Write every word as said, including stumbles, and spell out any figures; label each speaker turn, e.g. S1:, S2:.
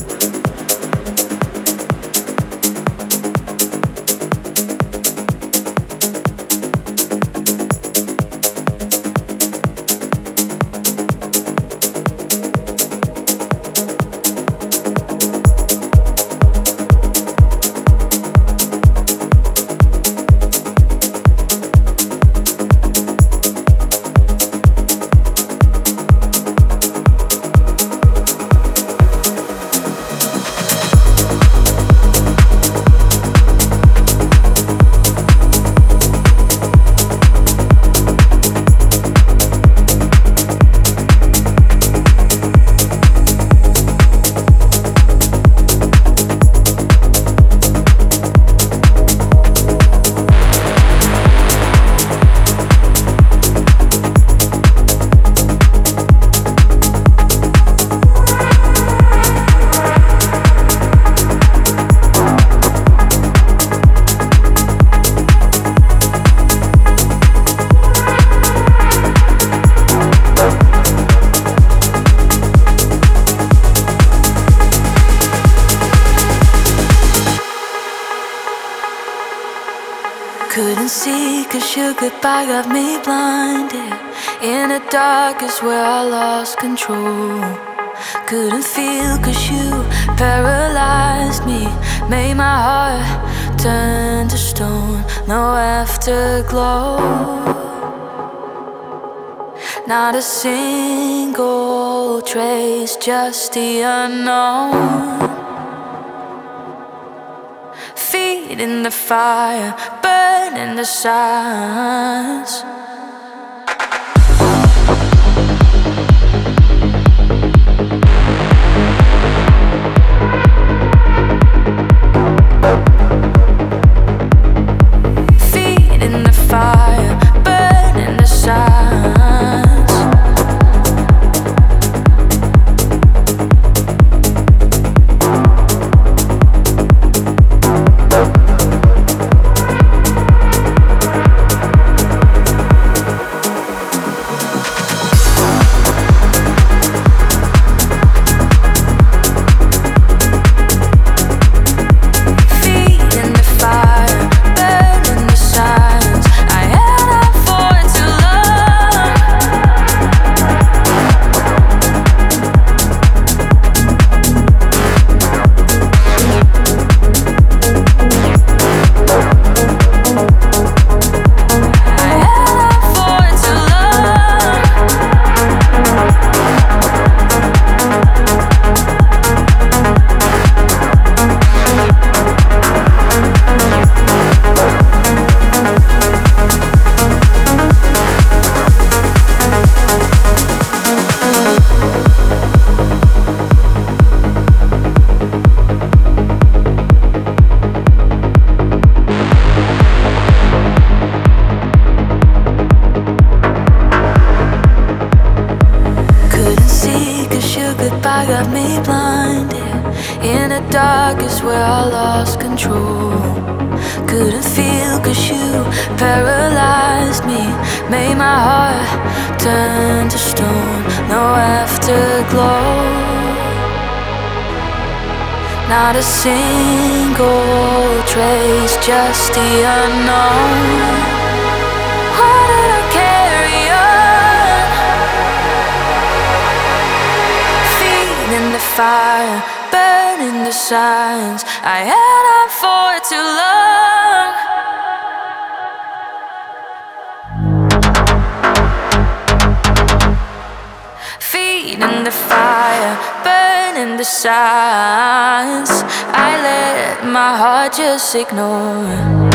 S1: Couldn't see cause your goodbye got me blinded. In the dark is where I lost control. Couldn't feel cause you paralyzed me. Made my heart turn to stone. No afterglow. Not a single trace, just the unknown. Feet in the fire, burning the silence. Feet in the fire, burning the silence. Goodbye got me blinded. In the dark is where I lost control. Couldn't feel cause you paralyzed me. Made my heart turn to stone. No afterglow. Not a single trace, just the unknown. Why did I carry on? In the fire, burning the signs. I held on for too long. Feet in the fire, burning the signs. I let my heart just ignore.